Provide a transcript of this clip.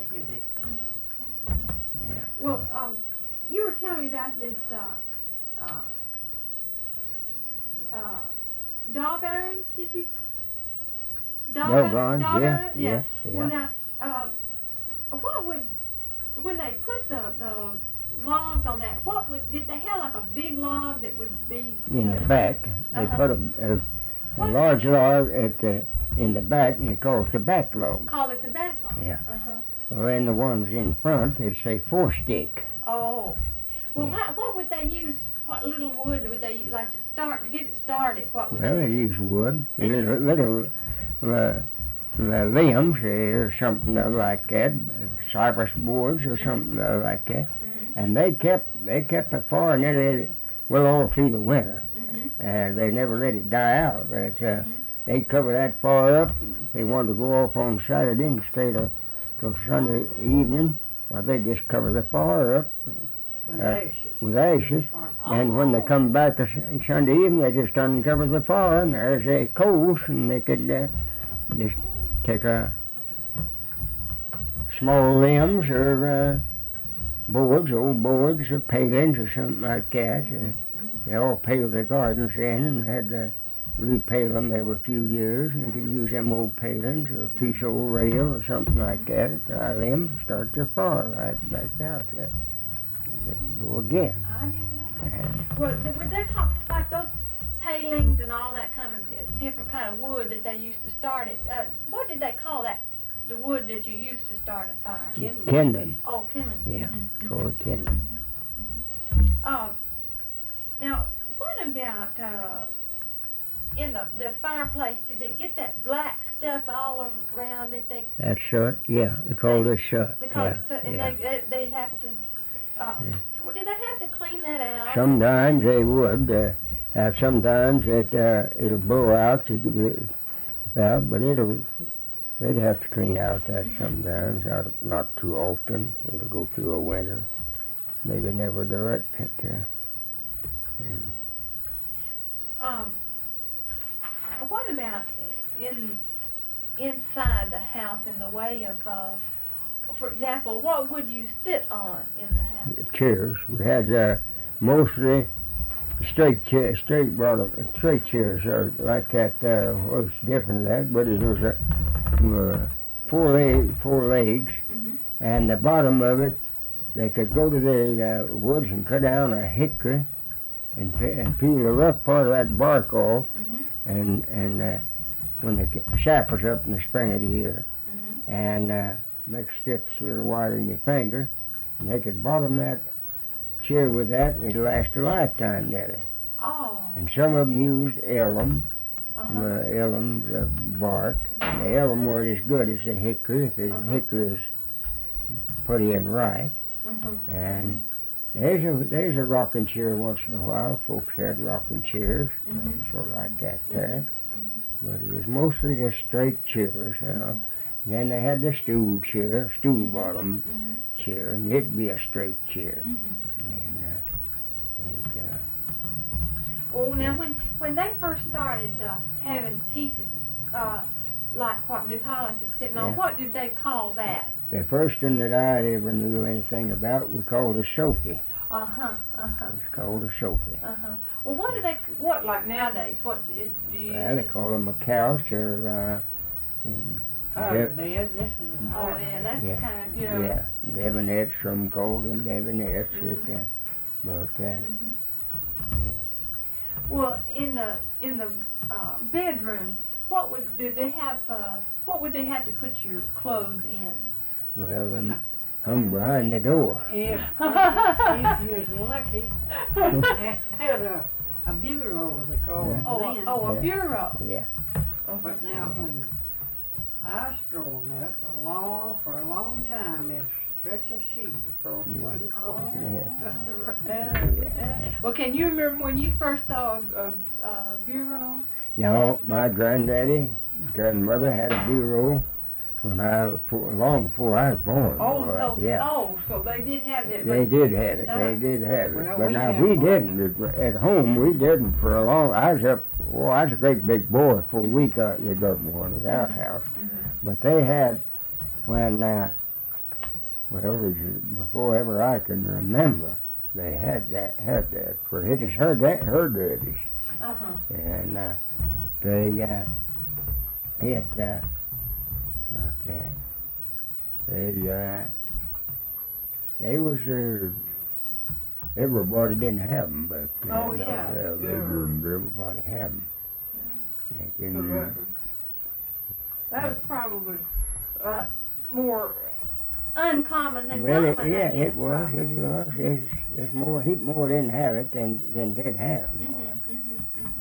Yeah. Well, you were telling me about this dog irons, did you? Doggone, Dog yeah, irons? yeah, Well, yeah. now, what would, when they put the logs on that, did they have like a big log that would be... In the back, they Uh-huh. put a large log in the back, and they call it the back log. Call it the back log? Yeah. Uh-huh. Well, then the ones in front, they'd say four-stick. Oh. Well, Yeah. what would they use? What little wood would they like to get it started? What would Well, you... they use wood, They use- little limbs or something like that, cypress boards or something like that. Mhm. And they kept the fire nearly all through the winter, Mhm. and they never let it die out. But, Mhm. they'd cover that fire up. If they wanted to go off on Saturday and stay till Sunday evening, well, they just cover the fire up with ashes. And when they come back on Sunday evening, they just uncover the fire, and there's a coals, and they could just take small limbs or old boards or palings or something like that. They all paled their gardens in and had to repale them every few years, and they could use them old palings or a piece of old rail or something like that, dry limbs, and start their fire right back out there. And just go again. I didn't know. Well, would they call, like those palings and all that kind of different kind of wood that they used to start it, what did they call that, the wood that you used to start a fire? Kindling. Oh, kindling. Yeah, Mhm. called kindling. Now, what about in the fireplace? Did they get that black stuff all around it? That's soot, yeah, they called it soot. They call Yeah, it soot, and yeah. they have to. Did they have to clean that out? Sometimes they would. Sometimes it'll blow out, but they'd have to clean out that sometimes, not too often. It'll go through a winter. Maybe never do it. What about inside the house in the way of, for example, what would you sit on in the house? Chairs. We had mostly straight chairs are like that. Well, it's different than that, but it was four legs, Mhm. and the bottom of it, they could go to the woods and cut down a hickory and peel the rough part of that bark off, Mhm. and when the sap was up in the spring of the year, Mhm. and make strips a little wider than your finger, and they could bottom that chair with that, and it'd last a lifetime nearly. Oh. And some of them used elm, Uh-huh. elm's bark. And the elm wasn't as good as the hickory if the hickory is put in right. Mhm. And there's a rocking chair once in a while. Folks had rocking chairs, sort of like that there. But it was mostly just straight chairs, you know. And then they had the stool bottom chair, and it'd be a straight chair. And Oh, now when they first started having pieces like what Miss Hollis is sitting on, Yeah. what did they call that? the first one that I ever knew anything about, we called a Sophie. It's called a Sophie. Well, what like nowadays? What do you? Well, they call them a couch or Bed, this is a Oh, yeah, that's Yeah. the kind of, you know. yeah, Devinettes, some called them Devinettes. Well, in the bedroom, what would they have to put your clothes in? Well, them hung behind the door. If you was lucky, had a bureau, they call it then. A Yeah. bureau. Yeah. But now when I was growing up, for a long time, it's stretch a sheet across one corner. Well, can you remember when you first saw a bureau? You know, my grandmother had a bureau long before I was born. So they did have that. They did have it. They did have it. Well, But we now had we one. didn't. At home, we didn't for a long. I was a great big boy before they got one at our house. But they had when Well, before ever I can remember, they had that, for it has heard reddish. Uh-huh. And they it look at they was everybody didn't have them, but Oh, yeah. everybody had them. That was probably More uncommon than Well, common. yeah, I guess, it was. probably. It's more. Heap more didn't have it than did have them. Mhm, mhm, mhm.